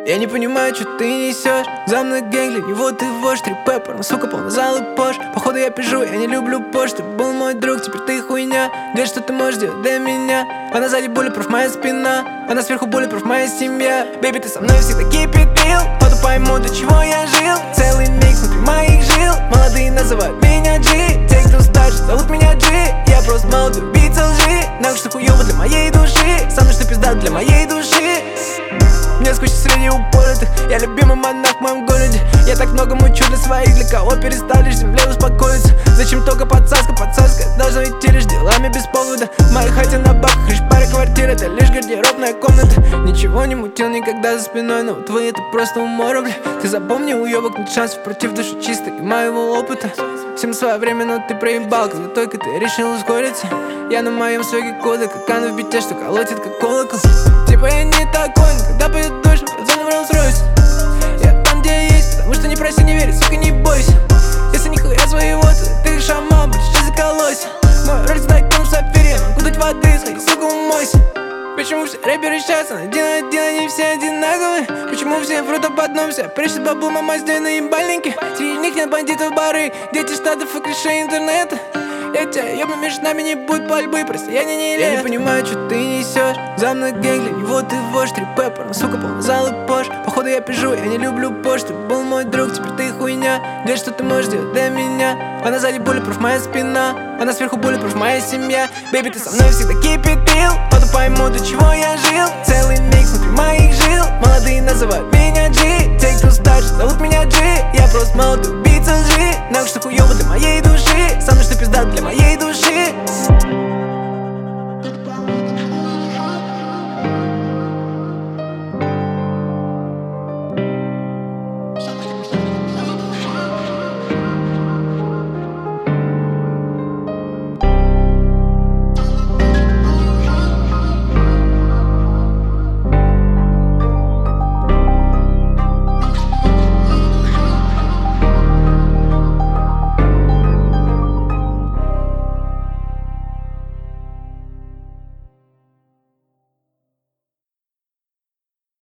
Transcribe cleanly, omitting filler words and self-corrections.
Я не понимаю, что ты несешь. За мной гэнг, для него ты вождь. 3 пеппер, но сука полный зал и пош. Походу я пишу, я не люблю почту. Был мой друг, теперь ты хуйня. Говорит, что ты можешь делать для меня. Она сзади bulletproof, моя спина. Она сверху bulletproof, моя семья. Бэйби, ты со мной всегда keep it real. Поду пойму, до чего я жил. Целый микс внутри моих жил. Молодые называют меня G. Те, кто старше, зовут меня G. Я просто молодой убийца лжи. Нахуй, что хуёво для моей души. Со мной что пизда для моей души. Мне скучно среди упоротых. Я любимый монах в моем городе. Я так много мучу для своих. Для кого перестал лишь земле успокоиться? Зачем только подсказка? Должна идти лишь делами без повода. В моей хате на бабках лишь пара квартир. Это лишь гардеробная комната. Ничего не мутил никогда за спиной. Но вот вы это просто умора, бля. Ты запомни, уёбок нет шансов против души чистой и моего опыта. Всем свое время, но ты проебал, когда только ты решил ускориться. Я на моем своге кода, как она в бите, что колотит как колокол. Типа я не такой, но когда будет дождь, пацаны в Rolls-Royce. Я там, где я есть, потому что не проси, не верь, сука, не бойся. Если нихуя своего, то ты шаман, будешь сейчас заколойся. Мой роль знает там сапфире, я могу дать воды, сходи, сука, умойся. Почему все рэперы сейчас один на один, они все одинаковые? Почему все врут об одном, все прячут бабу, мама сделай на ебальнике? Среди них нет бандитов бары, дети штатов и крыши интернета. Я тебя ебну, между нами не будет пальбы, просто я не лет. Я не понимаю, что ты несешь. За мной гэнг, для него ты вождь. 3 пеппер, но сука полный зал и пош. Походу я пишу, я не люблю почту. Был мой друг, теперь ты хуйня. Говорит, что ты можешь делать для меня. Она сзади bulletproof, моя спина. Она сверху bulletproof, моя семья. Бэйби, ты со мной всегда keep it real. Поду пойму, до чего я жил. Целый микс внутри моих жил. Молодые называют меня G. Те, кто старше, зовут меня G. Я просто молодой убийца лжи. Нахуй, что хуёво для моей души. Со мной что пизда для моей